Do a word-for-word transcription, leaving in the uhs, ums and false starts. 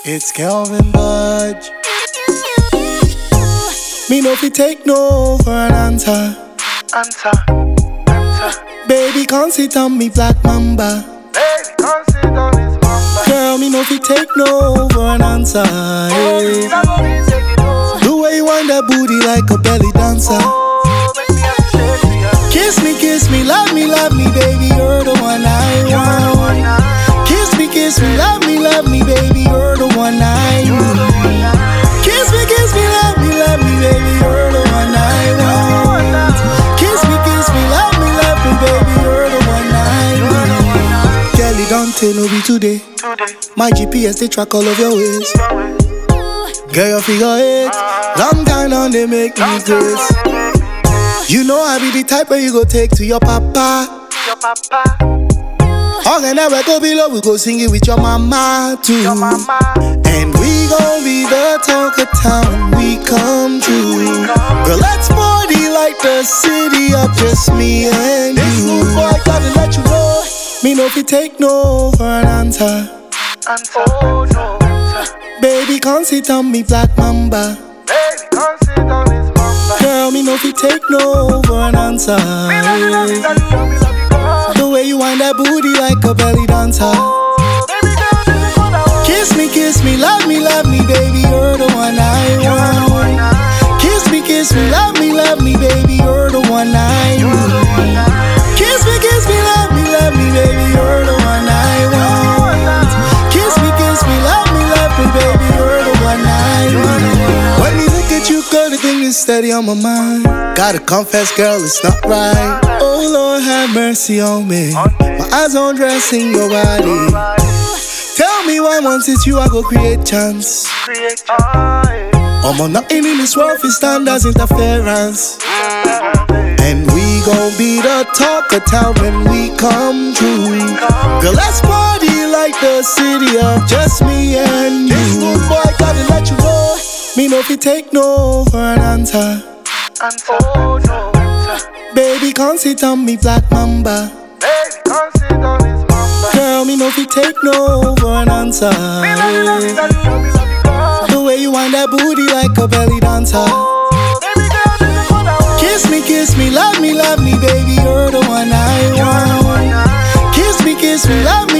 It's Kelvin Budge. Me no fi take no for an answer. Answer, answer. Baby, can't sit on me black mamba. Baby, can't sit on his mamba. Girl, me no fi take no for an answer. Oh, me Yeah. not gonna be taking no. The way you wind that booty like a belly dancer. Oh, make me have to say to you. Kiss me, kiss me, love me, love me, baby, you're the one I You're the one want. I Kiss me, kiss me, love me, love me, baby, you're the one I You're the want. one I Kiss me, kiss me, love me, love me, baby, you're the one I want. Kiss me, kiss me, love me, love me, baby, you're the one I want. Kelly, don't tell no be today. Today, My G P S they track all of your ways. your way. Girl, your figure eight. Long time on they make me grace. You know I be the type where you go take to your papa. Your papa, All and I go below, we go sing it with your mama too. your mama. And we gon' be the talk of town when we come through. Girl, let's party like the city of just me and you. This new boy gotta let you know. Me no fi take no for an answer. Answer, oh no. Answer. Baby, can't sit on me black mamba. Baby, can't sit on his mamba. Girl, me no fi take no for an answer. Me love you, love you, love you, love you, love you, girl. The way you wind that booty like a belly dancer. Oh, baby girl, this is what I want. Kiss me, kiss me, love me, love me, baby, you're the one I You're the one want. I Kiss me, kiss me, love me, love me, baby, you're the one I You're the one want. I Kiss me, kiss me, love me, love me, baby, you're the one I want. Kiss me, kiss me, love me, love me, baby, you're the one I want. When you look at you, girl, the thing is steady on my mind. Gotta confess, girl, it's not right. Oh Lord, have mercy on me. My eyes on dressing your body. Tell me why once it's you, I go create chance. create your I'm nothing in this world for stand as interference. And we gon' be the talk of town when we come through. Girl, let's party like the city of just me and you. This new boy gotta let you know. Me no fi take no for an answer. Answer, oh no. Answer. Baby, can't sit on me black mamba. Baby, can't sit on his mamba. Girl, me no fi take no for an answer. Me love you, love you, love you, love you, love you, girl. The way you wind that booty like a belly dancer. Oh, baby girl, this is what I want. Kiss me, kiss me, love me, love me, baby, you're the one I You're the one want. I Kiss me, kiss me, love me,